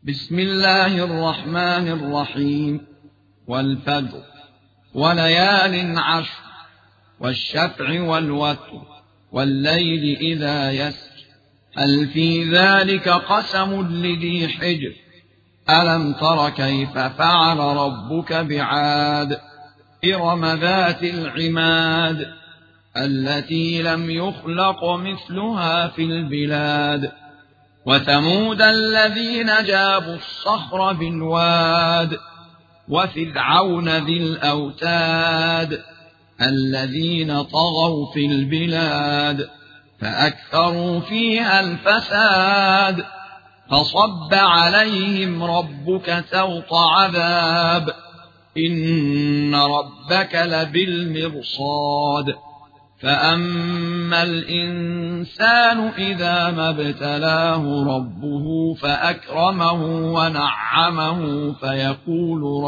بسم الله الرحمن الرحيم. والفجر وليال عشر والشفع والوتر والليل إذا يسر هل في ذلك قسم لذي حجر ألم تر كيف فعل ربك بعاد إرم ذات العماد التي لم يخلق مثلها في البلاد وثمود الذين جابوا الصخر بالواد وفرعون ذي الأوتاد الذين طغوا في البلاد فأكثروا فيها الفساد فصب عليهم ربك سوط عذاب إن ربك لبالمرصاد فأما الإنسان إذا ما ابتلاه ربه فأكرمه ونعمه فيقول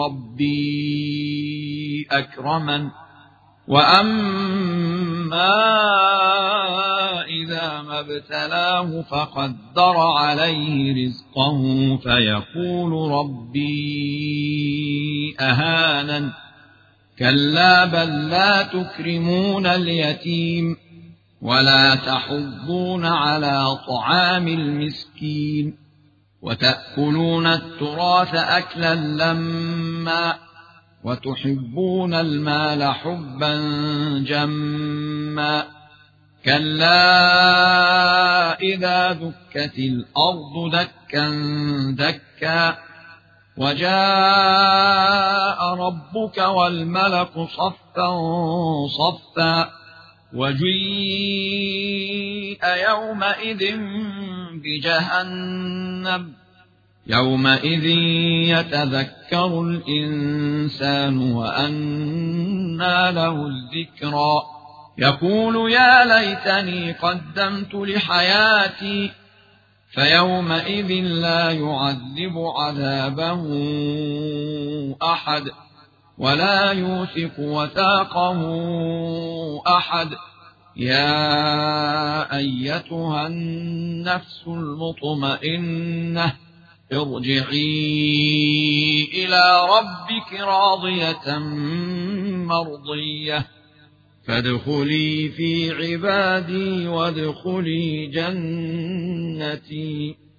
ربي أكرمن وأما إذا ما ابتلاه فقدر عليه رزقه فيقول ربي أهانن كلا بل لا تكرمون اليتيم ولا تحضون على طعام المسكين وتأكلون التراث أكلا لما وتحبون المال حبا جما كلا إذا دكت الأرض دكا دكا وجاء ربك والملك صفا صفا وجيء يومئذ بجهنم يومئذ يتذكر الإنسان وأنى له الذكرى يقول يا ليتني قدمت لحياتي فيومئذ لا يعذب عذابه أحد ولا يوثق وثاقه أحد يا أيتها النفس المطمئنة ارجعي إلى ربك راضية مرضية فادخلي في عبادي وادخلي جنتي.